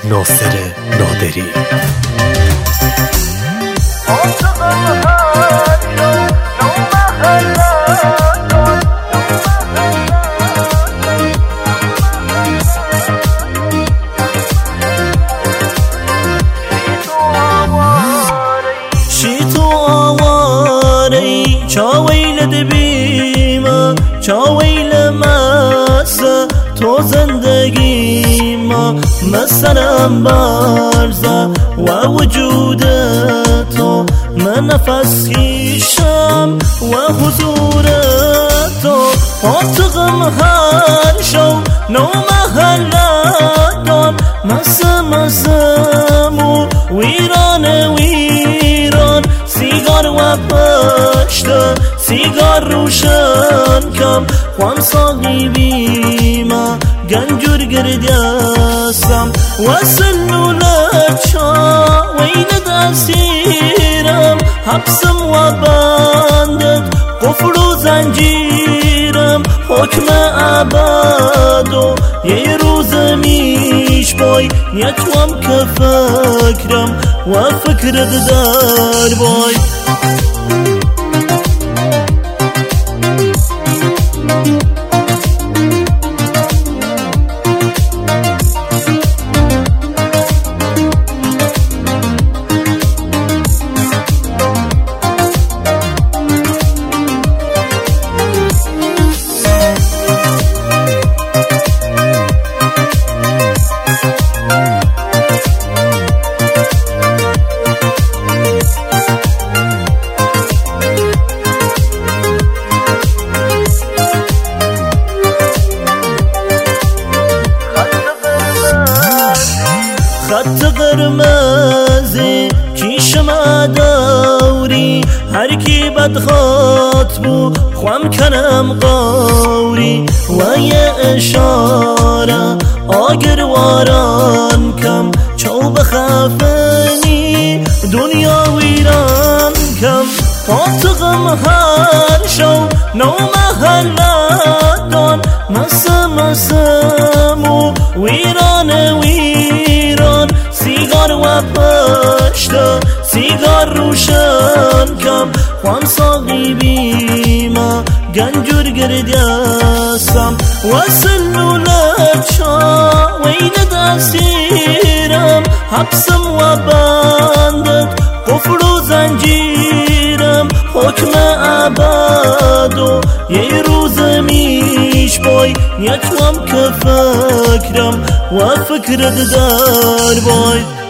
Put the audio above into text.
ناصر نادری. چاویل دبیما چاویل مسا تو زندگی ما مثلا برزا و وجود تو من نفس کشم و حضور تو پاتقم هر شو نو محلدان مسمو ویران سیگار و پشت سیگار روشن کم خوام صاحبی ما گنجور گردیستم و سلولت چا وین دستیرم حبسم و بندت قفل و زنجیرم حکم ابد و یه روز میش بای نیتوام که فکرم و فکرت در بای. خط قرمزی کیشم داوری هر کی بدخط بو خوام کنم قوری و یه اشاره آگر واران کم چو بخافنی دنیا ویران کم پاتقم هر شو نو محلدان مسمو ویران سیگار و پشت سیگار روشن کم خوام صاحبی ما گنجور گردیستم و سلولت چا وین دستیرم حبسم و بندت قفل و زنجیرم حکم ابد و یه روز میش بای نیتوام که فکرم و فکرت در بای.